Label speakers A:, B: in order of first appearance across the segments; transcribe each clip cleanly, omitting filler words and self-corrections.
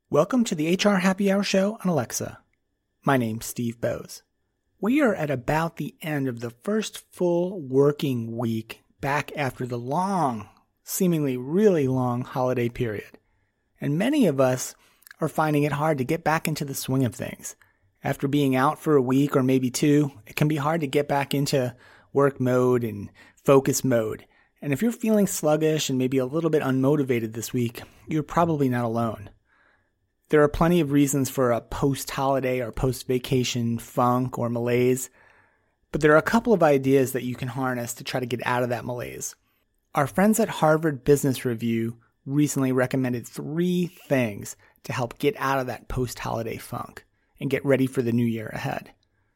A: Welcome to the HR Happy Hour show on Alexa. My name's Steve Bowes. We are at about the end of the first full working week back after the long, seemingly really long holiday period. And many of us are finding it hard to get back into the swing of things. After being out for a week or maybe two, it can be hard to get back into work mode and focus mode. And if you're feeling sluggish and maybe a little bit unmotivated this week, you're probably not alone. There are plenty of reasons for a post-holiday or post-vacation funk or malaise, but there are a couple of ideas that you can harness to try to get out of that malaise. Our friends at Harvard Business Review recently recommended 3 things to help get out of that post-holiday funk and get ready for the new year ahead.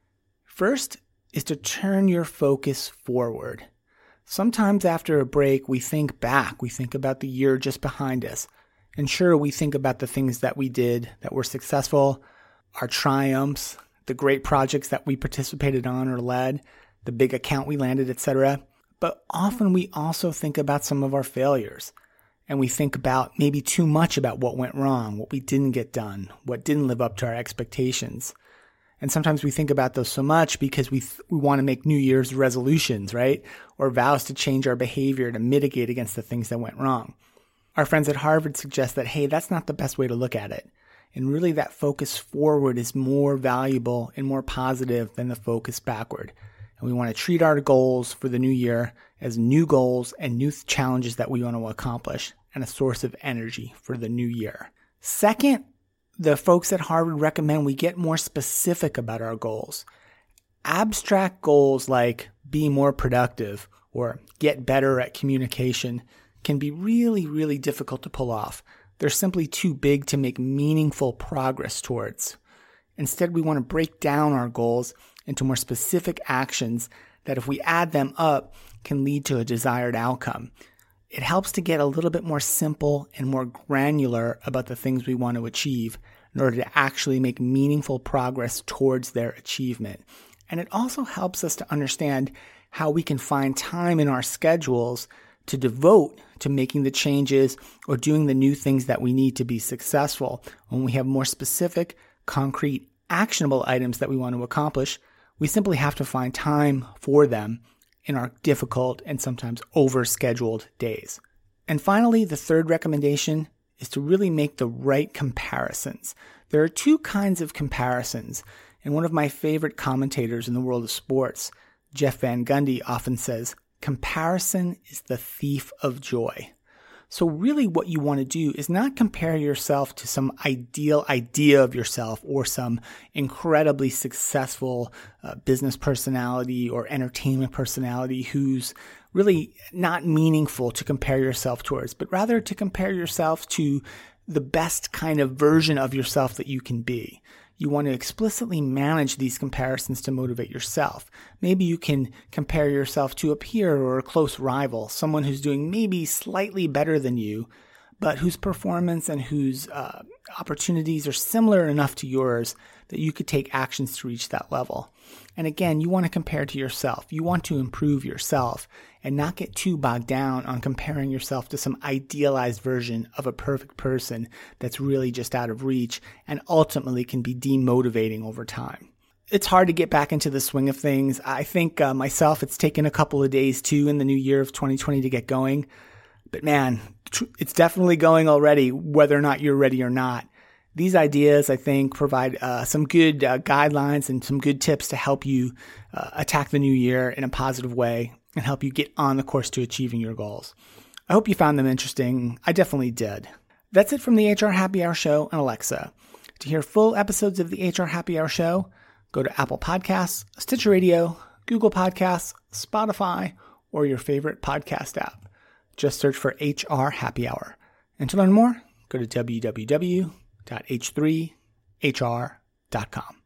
A: First is to turn your focus forward. Sometimes after a break, we think back. We think about the year just behind us. And sure, we think about the things that we did that were successful, our triumphs, the great projects that we participated on or led, the big account we landed, etc. But often we also think about some of our failures. And we think about maybe too much about what went wrong, what we didn't get done, what didn't live up to our expectations. And sometimes we think about those so much because we want to make New Year's resolutions, right? Or vows to change our behavior to mitigate against the things that went wrong. Our friends at Harvard suggest that, hey, that's not the best way to look at it. And really that focus forward is more valuable and more positive than the focus backward. And we want to treat our goals for the new year as new goals and new challenges that we want to accomplish and a source of energy for the new year. Second, the folks at Harvard recommend we get more specific about our goals. Abstract goals like be more productive or get better at communication can be really, really difficult to pull off. They're simply too big to make meaningful progress towards. Instead, we want to break down our goals into more specific actions that if we add them up can lead to a desired outcome. It helps to get a little bit more simple and more granular about the things we want to achieve in order to actually make meaningful progress towards their achievement. And it also helps us to understand how we can find time in our schedules to devote to making the changes or doing the new things that we need to be successful. When we have more specific, concrete, actionable items that we want to accomplish, we simply have to find time for them in our difficult and sometimes overscheduled days. And finally, the third recommendation is to really make the right comparisons. There are 2 kinds of comparisons, and one of my favorite commentators in the world of sports, Jeff Van Gundy, often says, comparison is the thief of joy. So really what you want to do is not compare yourself to some ideal idea of yourself or some incredibly successful business personality or entertainment personality who's really not meaningful to compare yourself towards, but rather to compare yourself to the best kind of version of yourself that you can be. You want to explicitly manage these comparisons to motivate yourself. Maybe you can compare yourself to a peer or a close rival, someone who's doing maybe slightly better than you, but whose performance and whose opportunities are similar enough to yours that you could take actions to reach that level. And again, you want to compare to yourself. You want to improve yourself and not get too bogged down on comparing yourself to some idealized version of a perfect person that's really just out of reach and ultimately can be demotivating over time. It's hard to get back into the swing of things. I think myself, it's taken a couple of days too in the new year of 2020 to get going. But man, it's definitely going already, whether or not you're ready or not. These ideas, I think, provide some good guidelines and some good tips to help you attack the new year in a positive way and help you get on the course to achieving your goals. I hope you found them interesting. I definitely did. That's it from the HR Happy Hour show on Alexa. To hear full episodes of the HR Happy Hour show, go to Apple Podcasts, Stitcher Radio, Google Podcasts, Spotify, or your favorite podcast app. Just search for HR Happy Hour. And to learn more, go to www.h3hr.com.